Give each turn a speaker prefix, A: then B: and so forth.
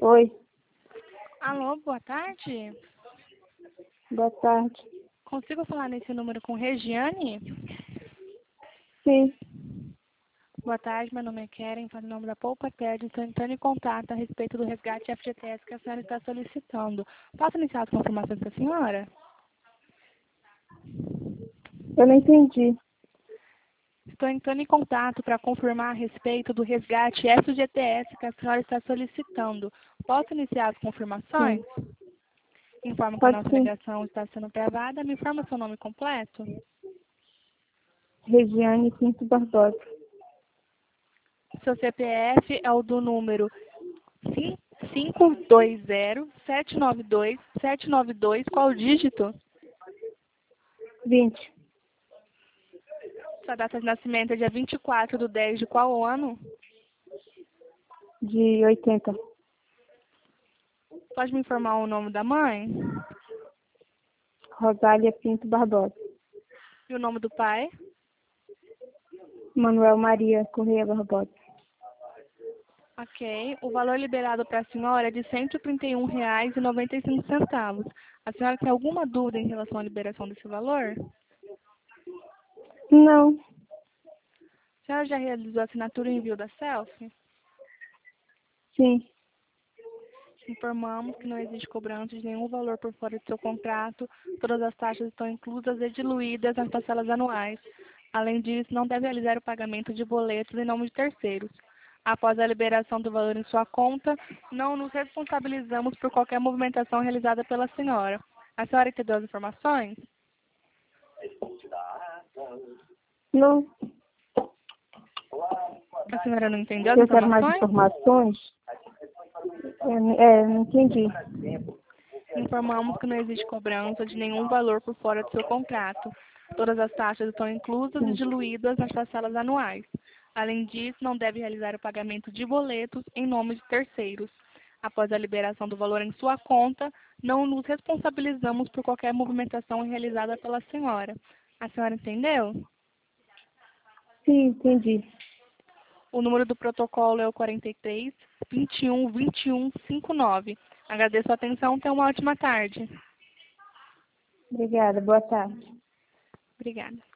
A: Oi,
B: Alô, boa tarde.
A: boa tarde.
B: Consigo falar nesse número com Regiane?
A: Sim,
B: Boa tarde, meu nome é Keren, falo em nome da Poupa Perde, estou entrando em contato a respeito do resgate FGTS que a senhora está solicitando. Posso iniciar as confirmações com a senhora?
A: eu não entendi.
B: Estou entrando em contato para confirmar a respeito do resgate FGTS que a senhora está solicitando. Posso iniciar as confirmações?
A: Sim,
B: Informo que a
A: pode
B: nossa
A: sim.
B: ligação está sendo gravada. Me informa seu nome completo?
A: Regiane Pinto Barbosa.
B: Seu CPF é o do número 520-792-792. Qual o dígito?
A: 20,
B: Sua data de nascimento é dia 24/10 de qual ano?
A: de 80.
B: Pode me informar o nome da mãe?
A: Rosália Pinto Barbosa.
B: E o nome do pai?
A: Manuel Maria Correia Barbosa.
B: Ok. O valor liberado para a senhora é de R$ 131,95. A senhora tem alguma dúvida em relação à liberação desse valor?
A: Não,
B: A senhora já realizou a assinatura e envio da selfie?
A: sim,
B: Informamos que não existe cobrança de nenhum valor por fora do seu contrato, todas as taxas estão inclusas e diluídas nas parcelas anuais. Além disso, não deve realizar o pagamento de boletos em nome de terceiros. Após a liberação do valor em sua conta, não nos responsabilizamos por qualquer movimentação realizada pela senhora. A senhora entendeu as informações?
A: não.
B: A senhora não entendeu as
A: Eu quero mais
B: informações?
A: informações. Não entendi.
B: Informamos que não existe cobrança de nenhum valor por fora do seu contrato. Todas as taxas estão inclusas e
A: Sim,
B: diluídas nas parcelas anuais. Além disso, não deve realizar o pagamento de boletos em nome de terceiros. Após a liberação do valor em sua conta, não nos responsabilizamos por qualquer movimentação realizada pela senhora. A senhora entendeu?
A: sim, entendi.
B: O número do protocolo é o 43 21 21 59. Agradeço a atenção. Tenha uma ótima tarde.
A: Obrigada, boa tarde.
B: Obrigada.